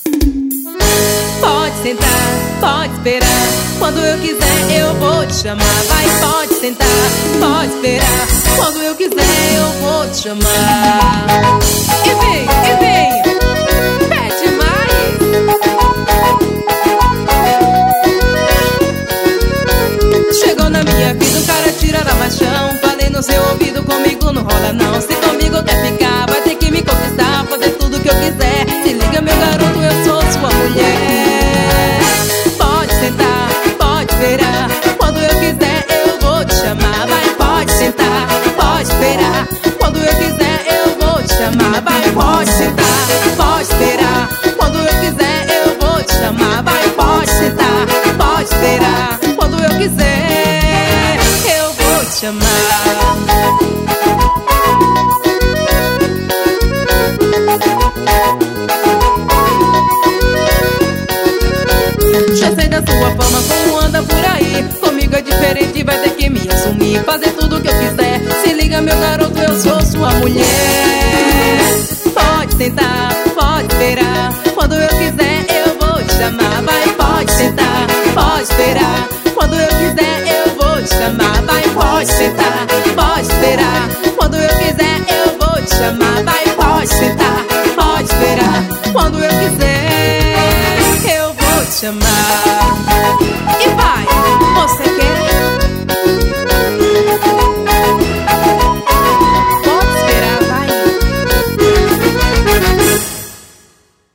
Pode sentar, pode esperar. Quando eu quiser eu vou te chamar. Vai, pode sentar, pode esperar. Quando eu quiser eu vou te chamar. E vem, pede mais. Chegou na minha vida um cara tirará machão. Falei no seu ouvido, comigo não rola não. Se comigo quer ficar, vai ter que me conquistar. Fazer tudo que eu quiser. Se liga meu garoto, eu sou sua mulher. Pode sentar, pode esperar. Quando eu quiser eu vou te chamar. Vai, pode sentar, pode esperar. Quando eu quiser eu vou te chamar. Vai, pode sentar, pode esperar. Quando eu quiser eu vou te chamar. Vai, pode sentar, pode esperar. Quando eu quiser eu vou te chamar. Já sei da sua fama, como anda por aí. Comigo é diferente, vai ter que me assumir. Fazer tudo que eu quiser. Se liga meu garoto, eu sou sua mulher. Pode sentar, pode esperar. Quando eu quiser eu vou te chamar. Vai, pode sentar, pode esperar. Quando eu quiser eu vou te chamar. Vai, pode sentar, pode esperar. Quando eu quiser eu vou te chamar. Vai, pode sentar, pode esperar. Quando eu quiser eu vou te chamar. E vai, você quer?